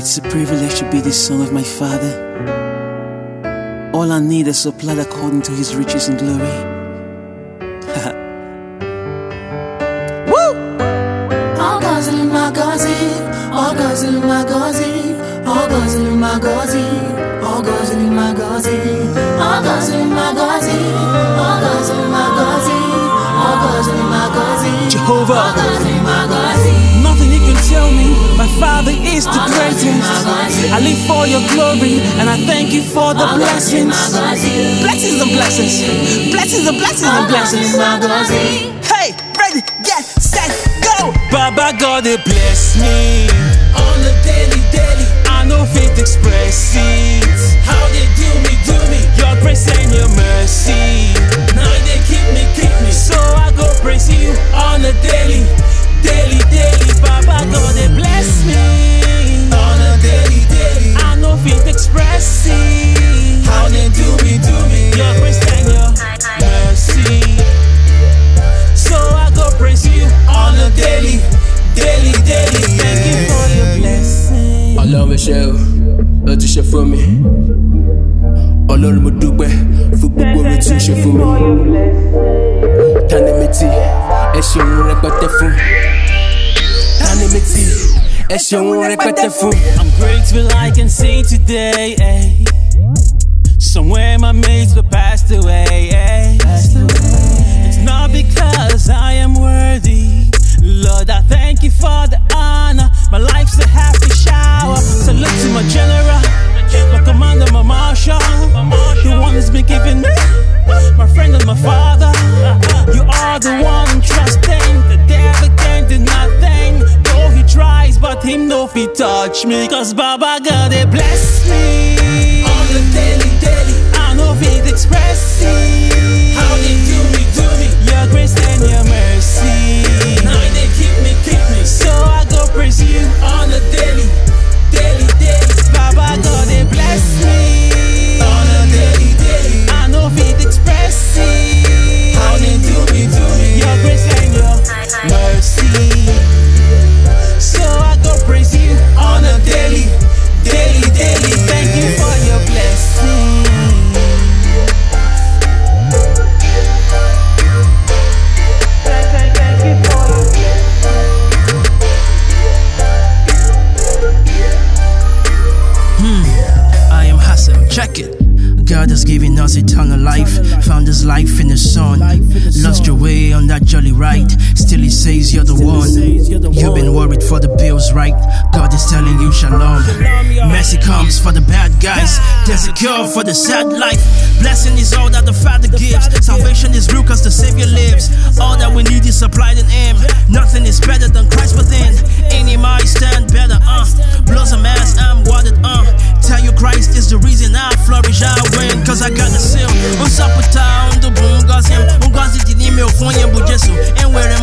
It's a privilege to be the son of my Father. All I need is supplied according to His riches and glory. Woo! Ogozili magozi, ogozili magozi, ogozili magozi, ogozili magozi, ogozili magozi, ogozili magozi, ogozili magozi, Jehovah, ogozili magozi. nothing you can tell me. My Father is the greatest. I live for your glory, and I thank you for the blessings. Blessings and blessings. Blessings and blessings and blessings. Hey, ready, get, set, go. Baba God, they bless me On the daily, I know faith express it. how they do me. Your grace and your mercy. Now they keep me. So I go praise you on the daily. Baba God, they bless me On the daily, I know faith express it. how they do me. Your grace and your mercy. So I go praise you On the daily. Thank you for your blessing. Ọlọ́run ṣe o ti ṣe fún mi. Ọlọ́run mo dúpẹ́ fún gbogbo oore tí o ṣe fún mi. Tani mi tí ẹ ṣeun rẹpẹtẹ fún. Tani mi tí ẹ ṣeun rẹpẹtẹ fún. I'm grateful I can see today. Somewhere my mates were passed away. It's not because I am worthy. Lord, I thank you for the honor. My life's a happy shower. Salute to my general, my commander, my marshal, the one who's been keeping me, my friend and my father. You are the one I'm trusting. The devil can't do nothing. Though he tries, but him no fit touch me. Cause Baba God, they bless me. On the daily, I know fit express it. how they do me. Your grace and your mercy. Now they keep me. So I go praise you. On the daily. Baba God, they bless me. On the daily. I know fit express it. How they do me. Your grace and your mercy. So I go praise you On the daily. Thank you for your blessing. Thank you for your I am Hassan, check it. God has given us eternal life. Found His life in His Son. Lost your way on that jolly ride. Still He says you're the one. You've been worried for the bills, right? God is telling you shalom. Mercy comes for the bad guys. There's a cure for the sad life. Blessing is all that the Father gives. Salvation is real cause the Savior lives. All that we need is supplied in Him. Nothing is better than Christ within. In Him I stand better, blows a mask, I'm watered, Tell you Christ is the reason I flourish, I win. Cause I got the seal. Unsapata, undubu, ngazim. Ungazi dini me ofonye bujesu. And where